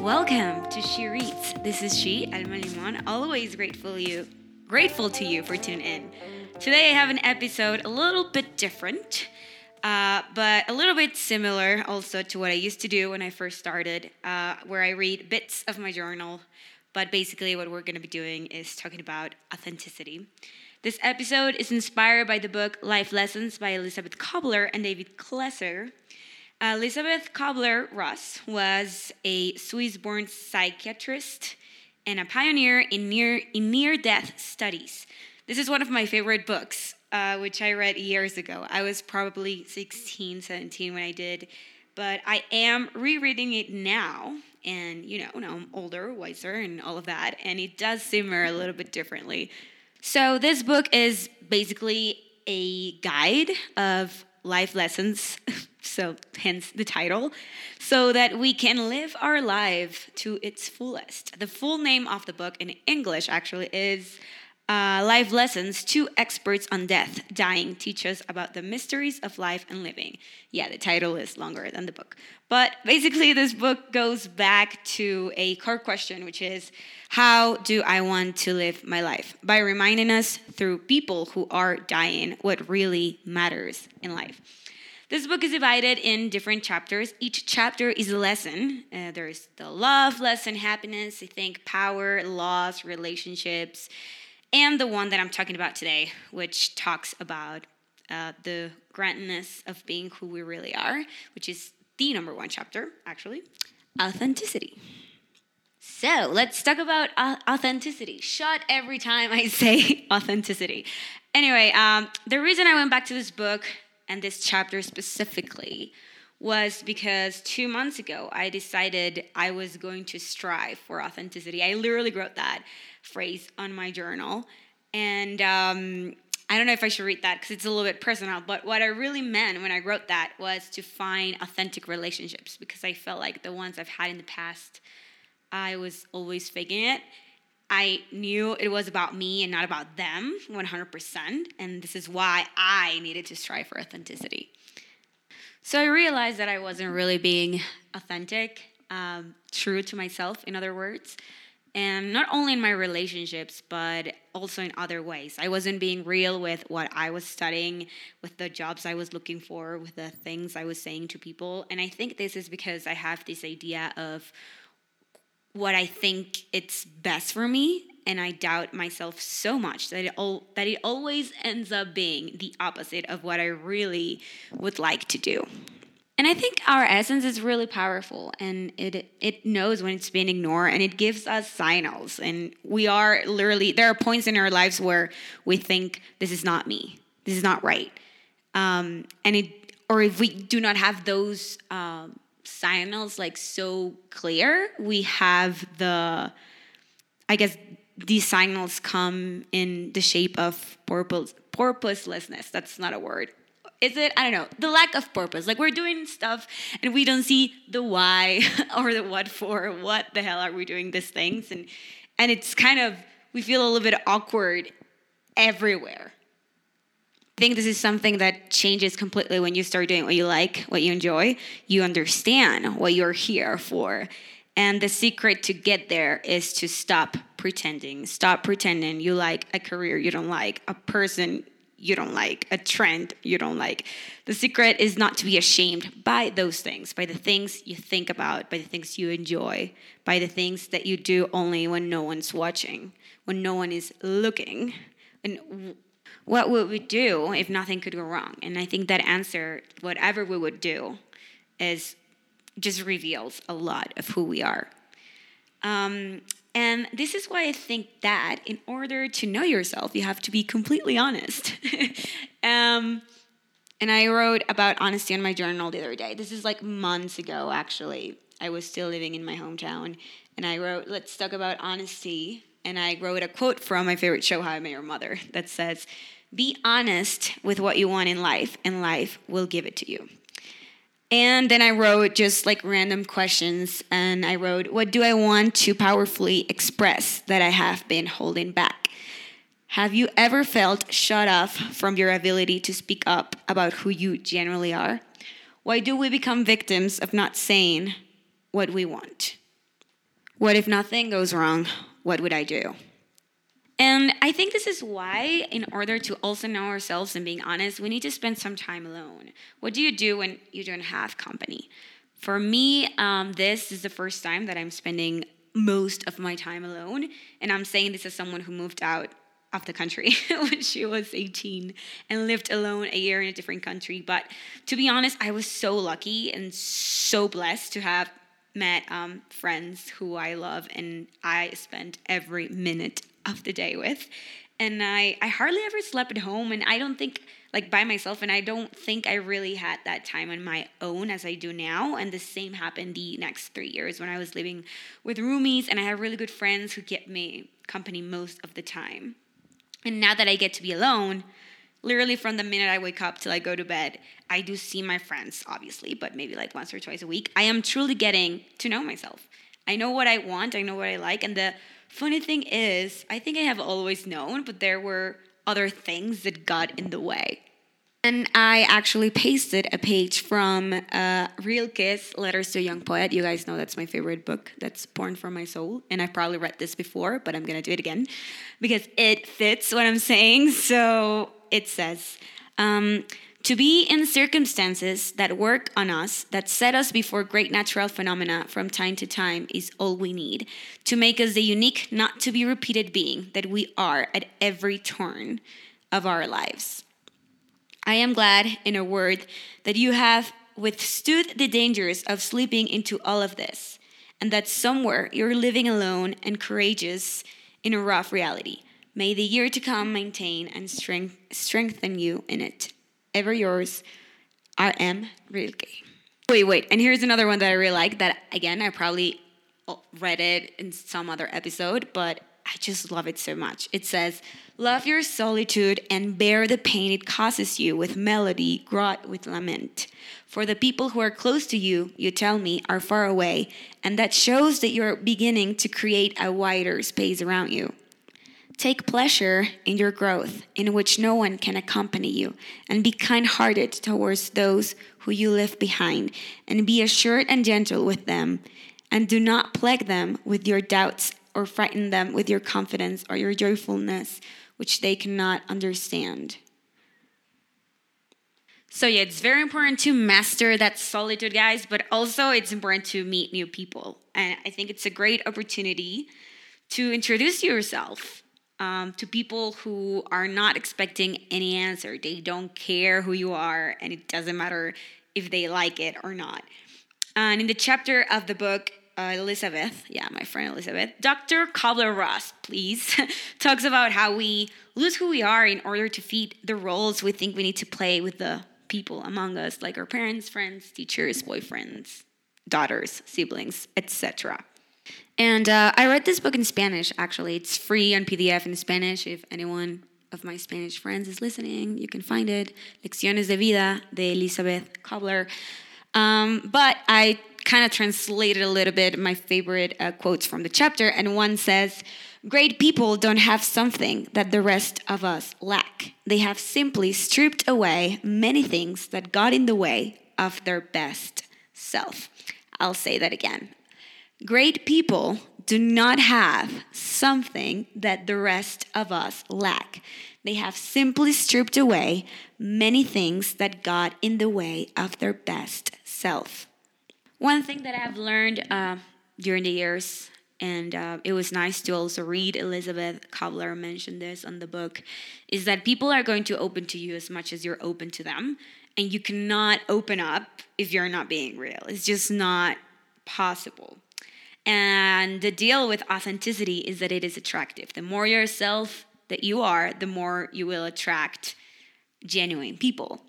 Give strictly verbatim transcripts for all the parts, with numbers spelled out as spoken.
Welcome to She Reads. This is she, Alma Limon, always grateful you, grateful to you for tuning in. Today I have an episode a little bit different, uh, but a little bit similar also to what I used to do when I first started, uh, where I read bits of my journal. But basically what we're going to be doing is talking about authenticity. This episode is inspired by the book Life Lessons by Elizabeth Kubler and David Klesser. Elizabeth Kubler-Ross was a Swiss-born psychiatrist and a pioneer in near in near-death studies. This is one of my favorite books, uh, which I read years ago. I was probably sixteen, seventeen when I did, but I am rereading it now, and you know, now I'm older, wiser, and all of that, and it does simmer a little bit differently. So this book is basically a guide of life lessons, so hence the title, so that we can live our life to its fullest. The full name of the book in English actually is uh, Life Lessons, Two Experts on Death, Dying Teach Us About the Mysteries of Life and Living. Yeah, the title is longer than the book. But basically this book goes back to a core question, which is, how do I want to live my life? By reminding us through people who are dying what really matters in life. This book is divided in different chapters. Each chapter is a lesson. Uh, there's the love lesson, happiness, I think, power, loss, relationships, and the one that I'm talking about today, which talks about uh, the grandness of being who we really are, which is the number one chapter, actually, authenticity. So let's talk about uh, authenticity. Shut every time I say authenticity. Anyway, um, the reason I went back to this book and this chapter specifically was because two months ago, I decided I was going to strive for authenticity. I literally wrote that phrase on my journal. And um, I don't know if I should read that because it's a little bit personal, but what I really meant when I wrote that was to find authentic relationships, because I felt like the ones I've had in the past, I was always faking it. I knew it was about me and not about them, one hundred percent. And this is why I needed to strive for authenticity. So I realized that I wasn't really being authentic, um, true to myself, in other words. And not only in my relationships, but also in other ways. I wasn't being real with what I was studying, with the jobs I was looking for, with the things I was saying to people. And I think this is because I have this idea of what I think it's best for me, and I doubt myself so much that it all, that it always ends up being the opposite of what I really would like to do. And I think our essence is really powerful, and it it knows when it's being ignored, and it gives us signals. And we are literally, there are points in our lives where we think, this is not me, this is not right. Um, and it, or if we do not have those um, signals like so clear, we have the, I guess these signals come in the shape of purpose, purposelessness. That's not a word. Is it? I don't know. The lack of purpose. Like we're doing stuff and we don't see the why or the what for. What the hell are we doing these things? And and it's kind of, we feel a little bit awkward everywhere. I think this is something that changes completely when you start doing what you like, what you enjoy. You understand what you're here for. And the secret to get there is to stop pretending. Stop pretending you like a career you don't like, a person you don't like, a trend you don't like. The secret is not to be ashamed by those things, by the things you think about, by the things you enjoy, by the things that you do only when no one's watching, when no one is looking. And what would we do if nothing could go wrong? And I think that answer, whatever we would do, is just reveals a lot of who we are. Um, and this is why I think that in order to know yourself, you have to be completely honest. um, and I wrote about honesty in my journal the other day. This is like months ago, actually. I was still living in my hometown. And I wrote, let's talk about honesty. And I wrote a quote from my favorite show, How I Met Your Mother, that says, be honest with what you want in life, and life will give it to you. And then I wrote just like random questions, and I wrote, what do I want to powerfully express that I have been holding back? Have you ever felt shut off from your ability to speak up about who you genuinely are? Why do we become victims of not saying what we want? What if nothing goes wrong? What would I do? And I think this is why, in order to also know ourselves and being honest, we need to spend some time alone. What do you do when you don't have company? For me, um, this is the first time that I'm spending most of my time alone. And I'm saying this as someone who moved out of the country when she was eighteen and lived alone a year in a different country. But to be honest, I was so lucky and so blessed to have met um, friends who I love and I spent every minute of the day with. And I, I hardly ever slept at home, and I don't think, like, by myself, and I don't think I really had that time on my own as I do now. And the same happened the next three years when I was living with roomies, and I had really good friends who kept me company most of the time. And now that I get to be alone, literally from the minute I wake up till I go to bed, I do see my friends, obviously, but maybe like once or twice a week. I am truly getting to know myself. I know what I want, I know what I like, and the funny thing is, I think I have always known, but there were other things that got in the way. And I actually pasted a page from uh, Rilke's Letters to a Young Poet. You guys know that's my favorite book. That's Porn from My Soul. And I've probably read this before, but I'm going to do it again because it fits what I'm saying. So it says, um, to be in circumstances that work on us, that set us before great natural phenomena from time to time is all we need to make us the unique, not to be repeated being that we are at every turn of our lives. I am glad, in a word, that you have withstood the dangers of slipping into all of this, and that somewhere you're living alone and courageous in a rough reality. May the year to come maintain and strength, strengthen you in it. Ever yours, R M Rilke. Wait, wait, and here's another one that I really like that, again, I probably read it in some other episode, but I just love it so much. It says, love your solitude and bear the pain it causes you with melody wrought with lament. For the people who are close to you, you tell me, are far away, and that shows that you're beginning to create a wider space around you. Take pleasure in your growth, in which no one can accompany you, and be kind-hearted towards those who you leave behind, and be assured and gentle with them, and do not plague them with your doubts or frighten them with your confidence or your joyfulness, which they cannot understand. So yeah, it's very important to master that solitude, guys, but also it's important to meet new people. And I think it's a great opportunity to introduce yourself um, to people who are not expecting any answer. They don't care who you are, and it doesn't matter if they like it or not. And in the chapter of the book, Uh, Elizabeth, yeah, my friend Elizabeth, Doctor Kübler-Ross, please, talks about how we lose who we are in order to fit the roles we think we need to play with the people among us, like our parents, friends, teachers, boyfriends, daughters, siblings, et cetera. And uh, I read this book in Spanish, actually. It's free on P D F in Spanish. If anyone of my Spanish friends is listening, you can find it. Lecciones de Vida de Elizabeth Kübler. Um, but I kind of translated a little bit my favorite uh, quotes from the chapter, and one says, great people don't have something that the rest of us lack. They have simply stripped away many things that got in the way of their best self. I'll say that again. Great people do not have something that the rest of us lack. They have simply stripped away many things that got in the way of their best self. One thing that I've learned uh, during the years, and uh, it was nice to also read Elizabeth Kübler mention this on the book, is that people are going to open to you as much as you're open to them, and you cannot open up if you're not being real. It's just not possible. And the deal with authenticity is that it is attractive. The more yourself that you are, the more you will attract genuine people.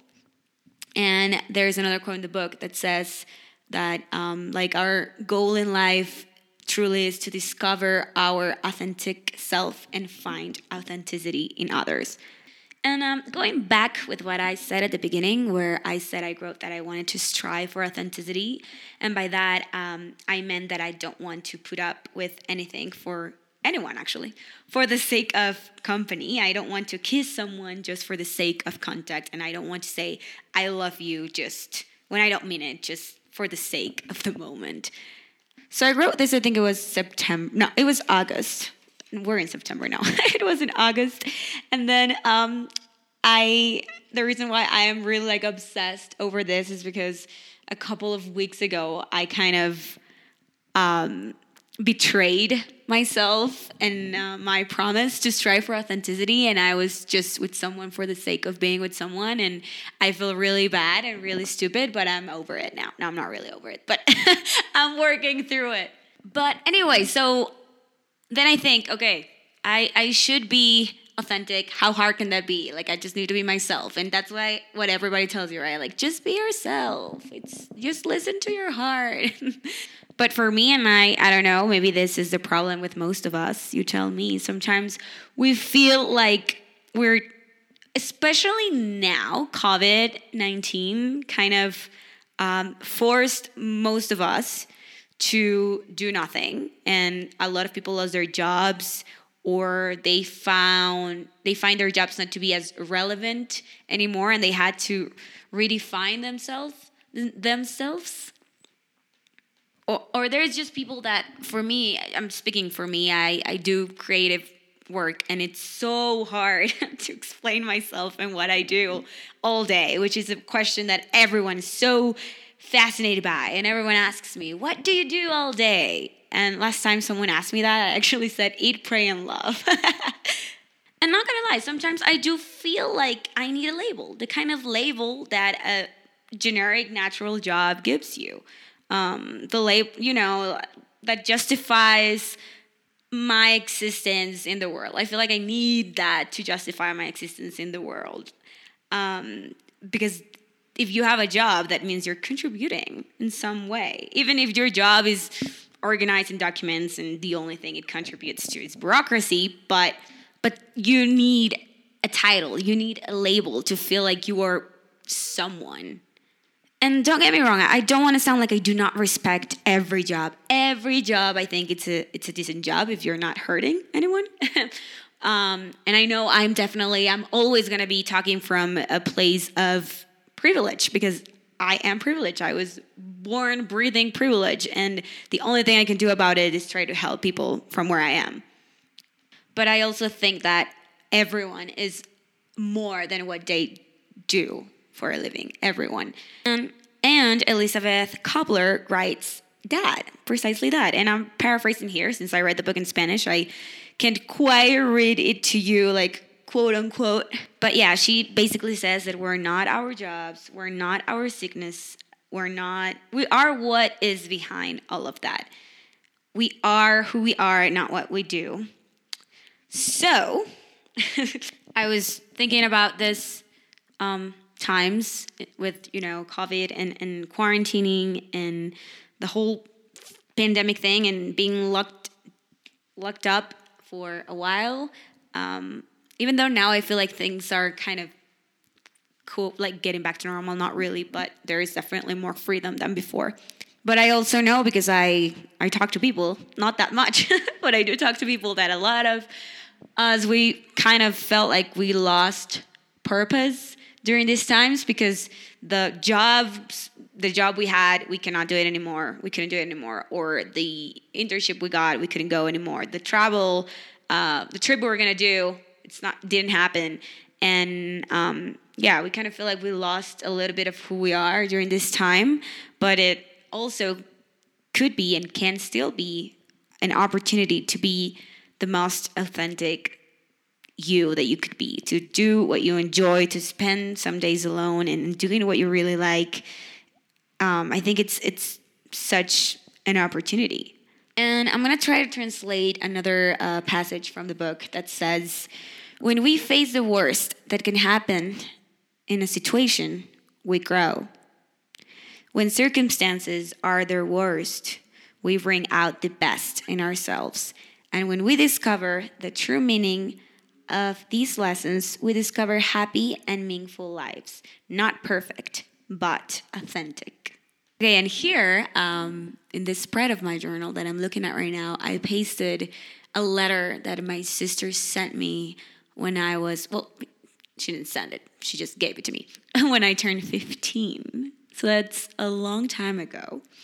And there's another quote in the book that says that um, like our goal in life truly is to discover our authentic self and find authenticity in others. And um, going back with what I said at the beginning, where I said I wrote that I wanted to strive for authenticity. And by that, um, I meant that I don't want to put up with anything for anyone, actually, for the sake of company. I don't want to kiss someone just for the sake of contact. And I don't want to say, I love you just when I don't mean it, just for the sake of the moment. So I wrote this, I think it was September. No, it was August. We're in September now. It was in August. And then um, I, the reason why I am really like obsessed over this is because a couple of weeks ago, I kind of um, betrayed myself and uh, my promise to strive for authenticity. And I was just with someone for the sake of being with someone. And I feel really bad and really stupid, but I'm over it now. No, I'm not really over it, but I'm working through it. But anyway, so then I think, okay, I, I should be authentic. How hard can that be? Like, I just need to be myself. And that's why what everybody tells you, right? Like, just be yourself. It's just listen to your heart. But for me and I, I don't know, maybe this is the problem with most of us. You tell me. Sometimes we feel like we're, especially now, covid nineteen kind of um, forced most of us to do nothing. And a lot of people lost their jobs, or they found they find their jobs not to be as relevant anymore, and they had to redefine themselves themselves. Or, or there's just people that, for me, I'm speaking for me, I, I do creative work, and it's so hard to explain myself and what I do all day, which is a question that everyone is so fascinated by. And everyone asks me, what do you do all day? And last time someone asked me that, I actually said, eat, pray, and love. And not gonna lie, sometimes I do feel like I need a label, the kind of label that a generic natural job gives you. Um, the label, you know, that justifies my existence in the world. I feel like I need that to justify my existence in the world. Um, because if you have a job, that means you're contributing in some way. Even if your job is organizing documents and the only thing it contributes to is bureaucracy, but but you need a title, you need a label to feel like you are someone. And don't get me wrong, I don't want to sound like I do not respect every job. Every job, I think it's a it's a decent job if you're not hurting anyone. um, and I know I'm definitely, I'm always going to be talking from a place of privilege, because I am privileged. I was born breathing privilege, and the only thing I can do about it is try to help people from where I am. But I also think that everyone is more than what they do for a living. Everyone. And, and Elizabeth Kubler writes that, precisely that. And I'm paraphrasing here, since I read the book in Spanish. I can't quite read it to you, like, quote unquote. But yeah, she basically says that we're not our jobs, we're not our sickness, we're not, we are what is behind all of that. We are who we are, not what we do. So, I was thinking about this um, times with, you know, COVID and, and quarantining and the whole pandemic thing and being locked, locked up for a while. Um, Even though now I feel like things are kind of cool, like getting back to normal, not really, but there is definitely more freedom than before. But I also know, because I, I talk to people, not that much, but I do talk to people, that a lot of us, we kind of felt like we lost purpose during these times, because the jobs, the job we had, we cannot do it anymore. We couldn't do it anymore. Or the internship we got, we couldn't go anymore. The travel, uh, the trip we were going to do, it's not, didn't happen. And um, yeah, we kind of feel like we lost a little bit of who we are during this time, but it also could be and can still be an opportunity to be the most authentic you that you could be, to do what you enjoy, to spend some days alone and doing what you really like. Um, I think it's it's such an opportunity. And I'm going to try to translate another uh, passage from the book that says, when we face the worst that can happen in a situation, we grow. When circumstances are their worst, we bring out the best in ourselves. And when we discover the true meaning of these lessons, we discover happy and meaningful lives. Not perfect, but authentic. Okay, and here, um, in this spread of my journal that I'm looking at right now, I pasted a letter that my sister sent me when I was, well, she didn't send it. She just gave it to me when I turned fifteen. So that's a long time ago.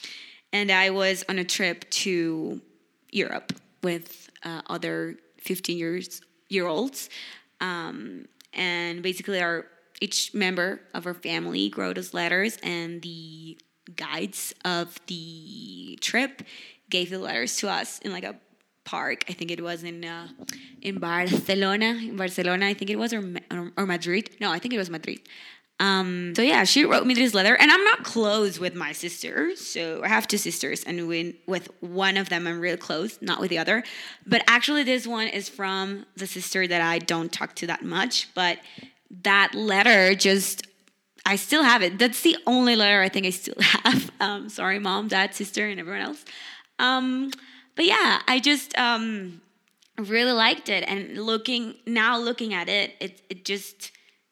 And I was on a trip to Europe with uh, other fifteen years year olds. Um, and basically our each member of our family wrote us letters, and the guides of the trip gave the letters to us in like a park. I think it was in uh, in Barcelona, in Barcelona, I think it was, or, or Madrid. No, I think it was Madrid. Um, so yeah, she wrote me this letter, and I'm not close with my sister. So I have two sisters, and when, with one of them I'm real close, not with the other. But actually this one is from the sister that I don't talk to that much. But that letter just, I still have it. That's the only letter I think I still have. Um, sorry, mom, dad, sister, and everyone else. Um, but yeah, I just um, really liked it. And looking, now looking at it, it, it just...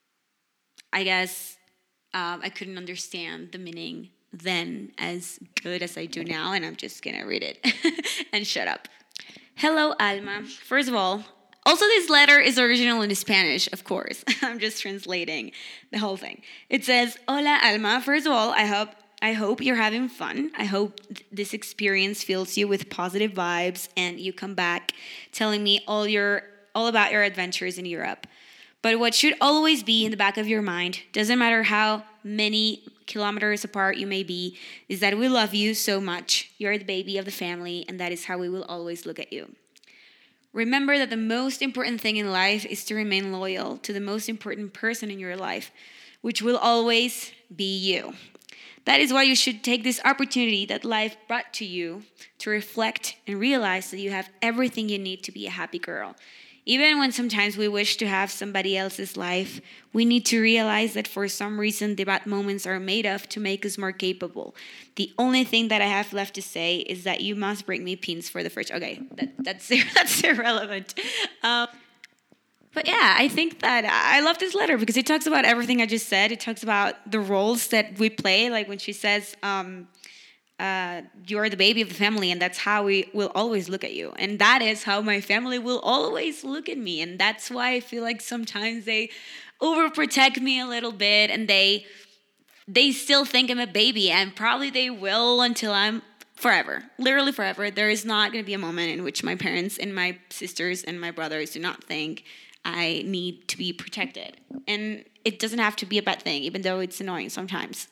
I guess um, I couldn't understand the meaning then as good as I do now, and I'm just gonna read it and shut up. Hello, Alma. First of all, also this letter is original in Spanish, of course. I'm just translating the whole thing. It says, Hola, Alma. First of all, I hope I hope you're having fun. I hope th- this experience fills you with positive vibes, and you come back telling me all your all about your adventures in Europe. But what should always be in the back of your mind, doesn't matter how many kilometers apart you may be, is that we love you so much. You're the baby of the family, and that is how we will always look at you. Remember that the most important thing in life is to remain loyal to the most important person in your life, which will always be you. That is why you should take this opportunity that life brought to you to reflect and realize that you have everything you need to be a happy girl. Even when sometimes we wish to have somebody else's life, we need to realize that for some reason the bad moments are made of to make us more capable. The only thing that I have left to say is that you must bring me pins for the fridge. Okay, that, that's that's irrelevant. Um, but yeah, I think that I love this letter because it talks about everything I just said. It talks about the roles that we play, like when she says, um, Uh, you're the baby of the family, and that's how we will always look at you. And that is how my family will always look at me. And that's why I feel like sometimes they overprotect me a little bit, and they they still think I'm a baby, and probably they will until I'm forever, literally forever. There is not going to be a moment in which my parents and my sisters and my brothers do not think I need to be protected. And it doesn't have to be a bad thing, even though it's annoying sometimes.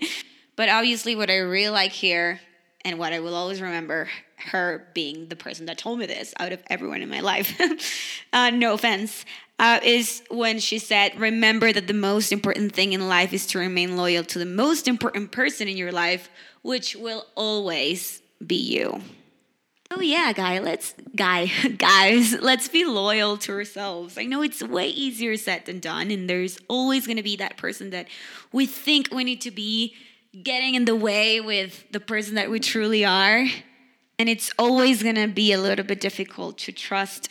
But obviously what I really like here, and what I will always remember, her being the person that told me this out of everyone in my life, uh, no offense, uh, is when she said, remember that the most important thing in life is to remain loyal to the most important person in your life, which will always be you. Oh yeah, guy, let's guy guys, let's be loyal to ourselves. I know it's way easier said than done, and there's always going to be that person that we think we need to be, getting in the way with the person that we truly are. And it's always going to be a little bit difficult to trust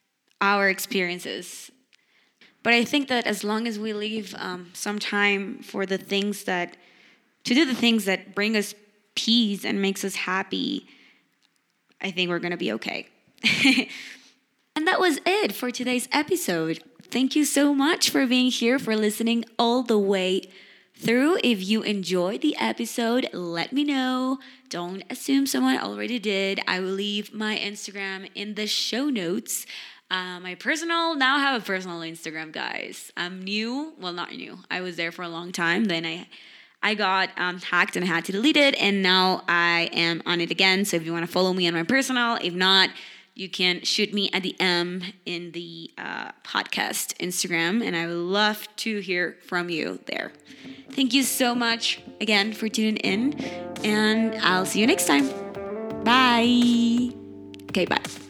our experiences. But I think that as long as we leave um, some time for the things that, to do the things that bring us peace and makes us happy, I think we're going to be okay. And that was it for today's episode. Thank you so much for being here, for listening all the way through. If you enjoyed the episode, let me know. Don't assume someone already did. I will leave my Instagram in the show notes. Uh, my personal, now I have a personal Instagram, guys. I'm new. Well, not new. I was there for a long time. Then I I got um, hacked and I had to delete it. And now I am on it again. So if you want to follow me on my personal, if not, you can shoot me a D M in the uh, podcast Instagram, and I would love to hear from you there. Thank you so much again for tuning in, and I'll see you next time. Bye. Okay, bye.